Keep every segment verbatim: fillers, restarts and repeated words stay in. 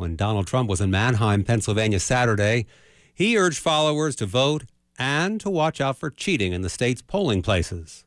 When Donald Trump was in Manheim, Pennsylvania Saturday, he urged followers to vote and to watch out for cheating in the state's polling places.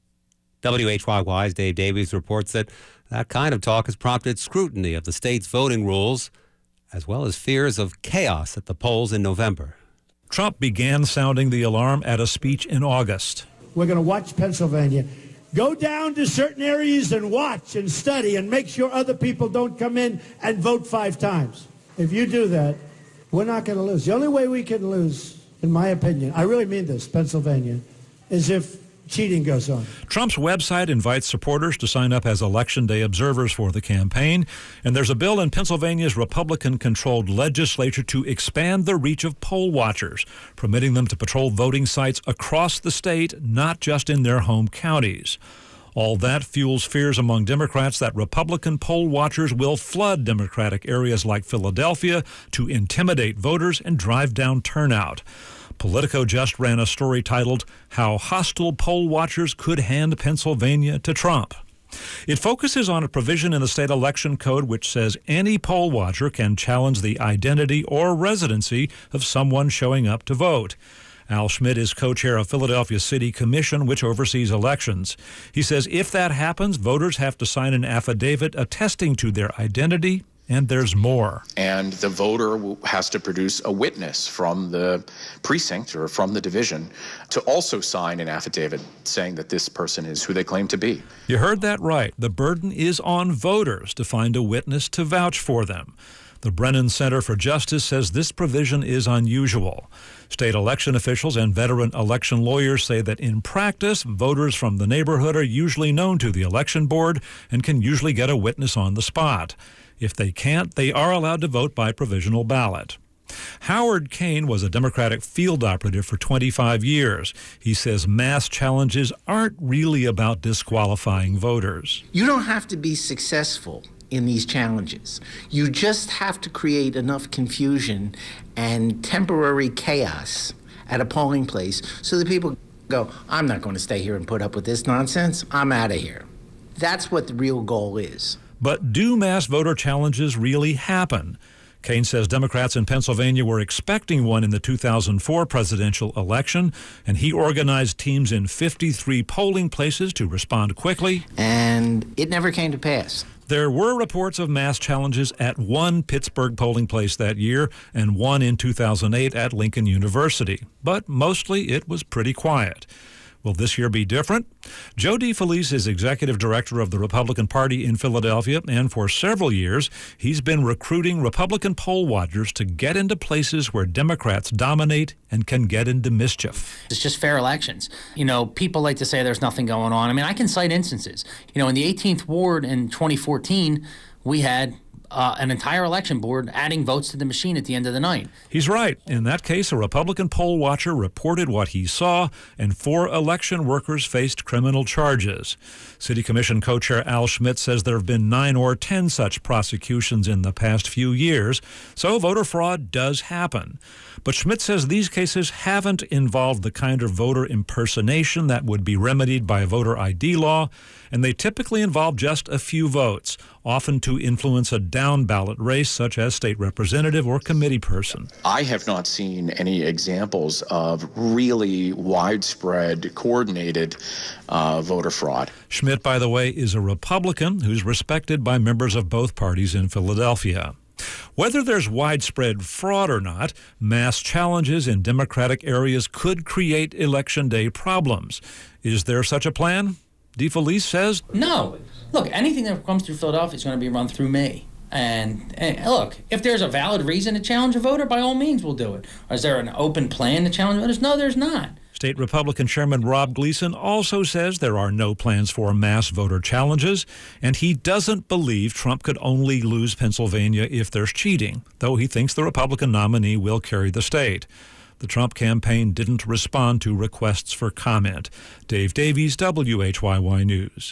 W H Y Y's Dave Davies reports that that kind of talk has prompted scrutiny of the state's voting rules, as well as fears of chaos at the polls in November. Trump began sounding the alarm at a speech in August. We're going to watch Pennsylvania. Go down to certain areas and watch and study and make sure other people don't come in and vote five times. If you do that, we're not going to lose. The only way we can lose, in my opinion, I really mean this, Pennsylvania, is if cheating goes on. Trump's website invites supporters to sign up as Election Day observers for the campaign, and there's a bill in Pennsylvania's Republican-controlled legislature to expand the reach of poll watchers, permitting them to patrol voting sites across the state, not just in their home counties. All that fuels fears among Democrats that Republican poll watchers will flood Democratic areas like Philadelphia to intimidate voters and drive down turnout. Politico just ran a story titled, How Hostile Poll Watchers Could Hand Pennsylvania to Trump. It focuses on a provision in the state election code which says any poll watcher can challenge the identity or residency of someone showing up to vote. Al Schmidt is co-chair of Philadelphia City Commission, which oversees elections. He says if that happens, voters have to sign an affidavit attesting to their identity. And there's more. And the voter has to produce a witness from the precinct or from the division to also sign an affidavit saying that this person is who they claim to be. You heard that right. The burden is on voters to find a witness to vouch for them. The Brennan Center for Justice says this provision is unusual. State election officials and veteran election lawyers say that in practice, voters from the neighborhood are usually known to the election board and can usually get a witness on the spot. If they can't, they are allowed to vote by provisional ballot. Howard Kane was a Democratic field operative for twenty-five years. He says mass challenges aren't really about disqualifying voters. You don't have to be successful in these challenges. You just have to create enough confusion and temporary chaos at a polling place so that people go, I'm not going to stay here and put up with this nonsense. I'm out of here. That's what the real goal is. But do mass voter challenges really happen? Kane says Democrats in Pennsylvania were expecting one in the two thousand four presidential election, and he organized teams in fifty-three polling places to respond quickly. And it never came to pass. There were reports of mass challenges at one Pittsburgh polling place that year and one in two thousand eight at Lincoln University. But mostly it was pretty quiet. Will this year be different? Joe DeFelice is executive director of the Republican Party in Philadelphia, and for several years, he's been recruiting Republican poll watchers to get into places where Democrats dominate and can get into mischief. It's just fair elections. You know, people like to say there's nothing going on. I mean, I can cite instances. You know, in the eighteenth Ward in twenty fourteen, we had Uh, an entire election board adding votes to the machine at the end of the night. He's right. In that case, a Republican poll watcher reported what he saw, and four election workers faced criminal charges. City Commission co-chair Al Schmidt says there have been nine or ten such prosecutions in the past few years, so voter fraud does happen. But Schmidt says these cases haven't involved the kind of voter impersonation that would be remedied by voter I D law, and they typically involve just a few votes, often to influence a down-ballot race such as state representative or committee person. I have not seen any examples of really widespread, coordinated uh, voter fraud. Schmidt, by the way, is a Republican who's respected by members of both parties in Philadelphia. Whether there's widespread fraud or not, mass challenges in Democratic areas could create Election Day problems. Is there such a plan? DeFelice says no. Look, anything that comes through Philadelphia is going to be run through me. And, and look, if there's a valid reason to challenge a voter, by all means we'll do it. Or is there an open plan to challenge voters? No, there's not. State Republican Chairman Rob Gleason also says there are no plans for mass voter challenges, and he doesn't believe Trump could only lose Pennsylvania if there's cheating, though he thinks the Republican nominee will carry the state. The Trump campaign didn't respond to requests for comment. Dave Davies, W H Y Y News.